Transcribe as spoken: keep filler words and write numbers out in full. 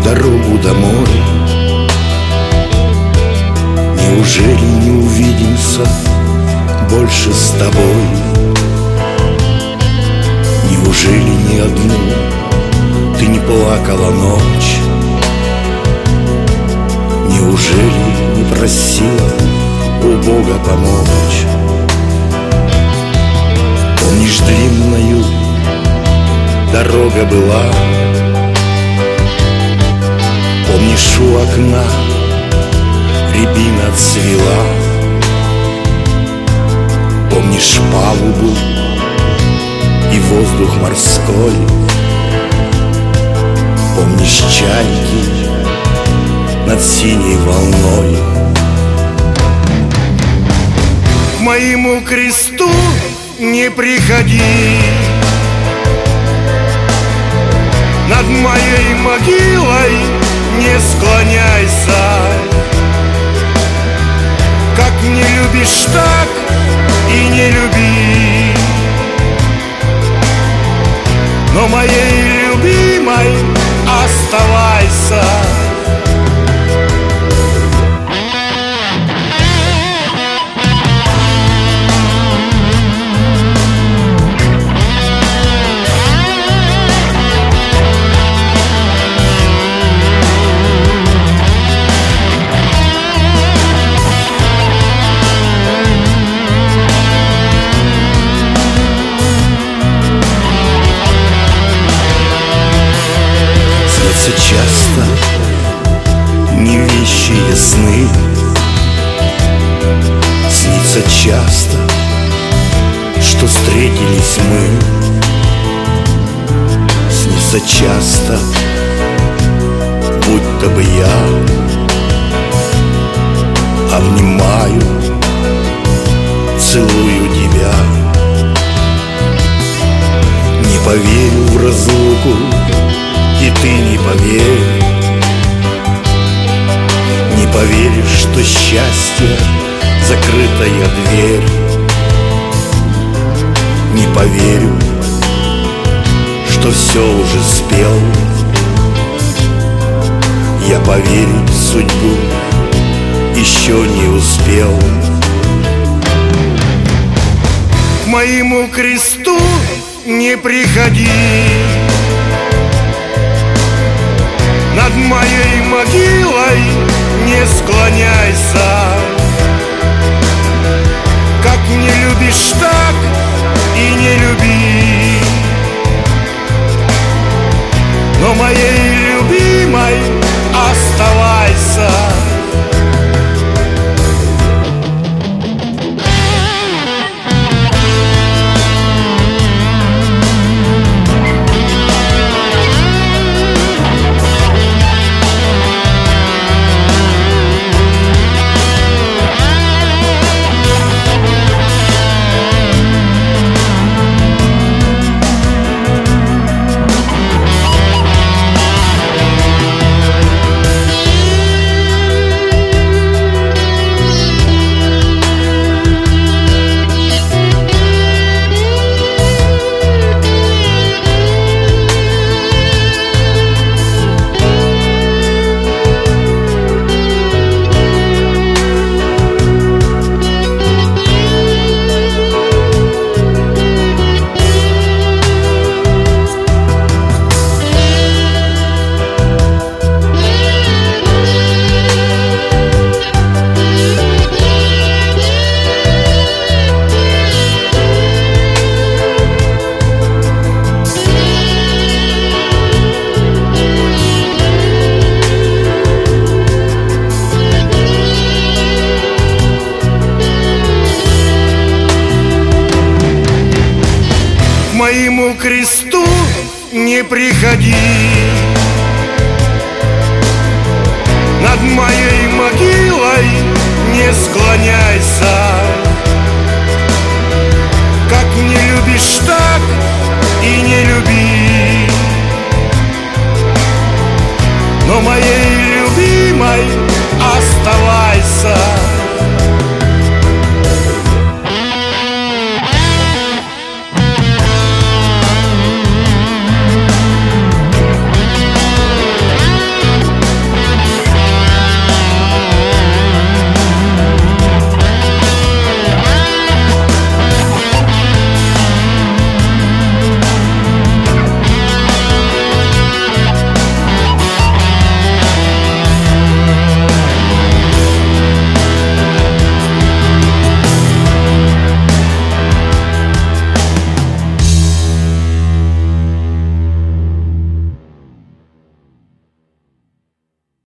дорогу домой. Неужели не увидимся больше с тобой? Неужели ни одну ты не плакала ночь? Неужели не просила у Бога помочь? Помнишь, длинною дорога была? Помнишь, у окна рябина цвела? Помнишь палубу и воздух морской? Помнишь чайки над синей волной? К моему кресту не приходи, над моей могилой не склоняйся. Как не любишь, так и не люби, но моей любимой оставайся. Часто не вещие сны, снится часто, что встретились мы. Снится часто, будто бы я обнимаю, целую тебя. Не поверю в разлуку, и ты не поверь, не поверишь, что счастье — закрытая дверь. Не поверю, что все уже спел. Я поверить в судьбу еще не успел. К моему кресту не приходи, над моей могилой не склоняйся. Как не любишь, так и не люби, но моей любимой оставайся. К моему кресту не приходи, над моей могилой не склоняйся. Как не любишь, так и не люби, но моей